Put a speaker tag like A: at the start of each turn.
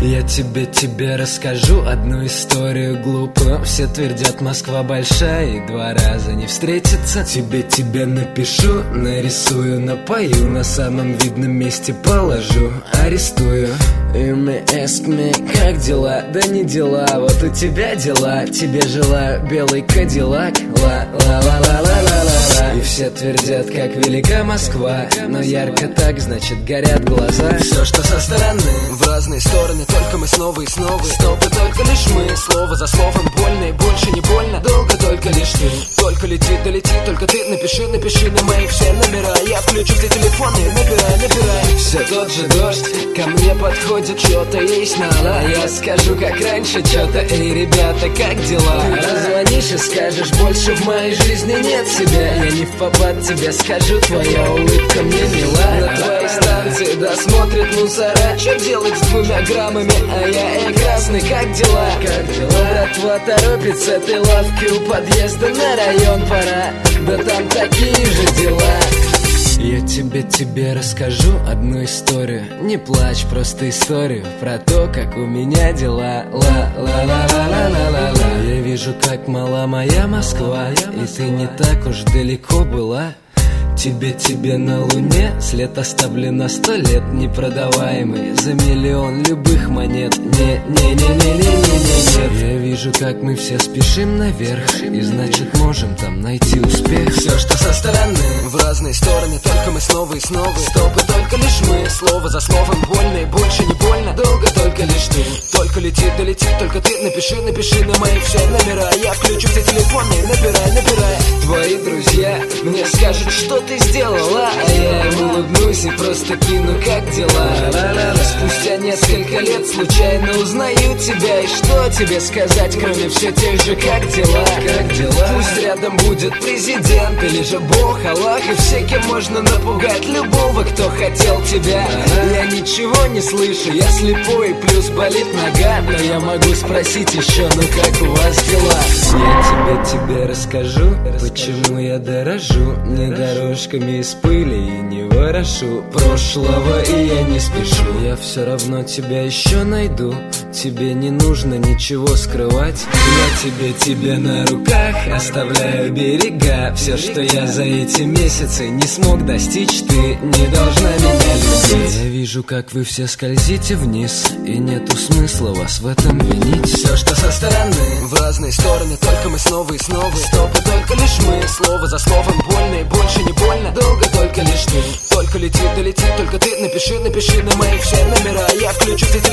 A: Я тебе расскажу одну историю глупую. Все твердят, Москва большая и два раза не встретиться. Тебе напишу, нарисую, напою, на самом видном месте положу, арестую. You may ask me, как дела? Да не дела, вот у тебя дела. Тебе желаю белый кадиллак, ла-ла-ла-ла-ла-ла-ла. И все твердят, как велика Москва, но ярко так, значит горят глаза. Все, что со стороны,
B: в разные стороны, только мы снова и снова. Стоп, и только лишь мы, слово за словом, больно и больше не больно. Долго только лишь ты, только лети, долети, только ты. Напиши на мои все номера, я включу все телефоны, набирай.
A: Все тот же дождь ко мне подходит, что-то есть надо. Я скажу, как раньше, что-то, эй, ребята, как дела? Позвонишь и скажешь, больше в моей жизни нет тебя. Я не в попад тебе скажу, твоя улыбка мне мила. На твоей станции досмотрят мусора. Что делать с 2 граммами, а я красный, как дела? Братва торопится с этой лавки у подъезда, на район пора, да там такие же дела. Я тебе расскажу одну историю. Не плачь, просто историю про то, как у меня дела. Ла-ла-ла-ла-ла-ла-ла. Я вижу, как мала моя Москва, и ты не так уж далеко была. Тебе на луне след оставлен на 100 лет, непродаваемый за миллион любых монет. Не. Я вижу, как мы все спешим наверх, и значит можем там найти успех. Все, что со стороны,
B: в разные стороны, только мы снова и снова. Стоп, и только лишь мы, слово за словом, больно и больше не больно. Долго только лишь ты, только лети, долети, только ты. Напиши на мои все номера, я включу все телефоны, набирай.
A: Твои друзья мне скажут, что ты сделала, а я им улыбнусь и просто кину, как дела. Спустя несколько лет случайно узнаю тебя, и что тебе сказать, кроме все тех же, как дела? Пусть рядом будет президент или же Бог, Аллах, и все, кем можно напугать любого, кто хотел тебя. Я ничего не слышу, я слепой, плюс болит нога, но я могу спросить еще, ну как у вас дела? Я тебе расскажу, почему я дорожу не дорожками из пыли и не ворошу прошлого, и я не спешу. Я все равно тебя еще найду, тебе не нужно ничего скрывать. Я тебе на руках оставляю берега. Все, что я за эти месяцы не смог достичь, ты не должна меня любить. Я вижу, как вы все скользите вниз, и нету смысла вас в этом винить. Все, что со стороны,
B: в разные стороны, только мы снова и снова. Стоп, и только лишь мы, слово за словом, больно и больше не больно. Долго только лишь ты, только лети, долети, только ты. Напиши на мои все номера, я включу все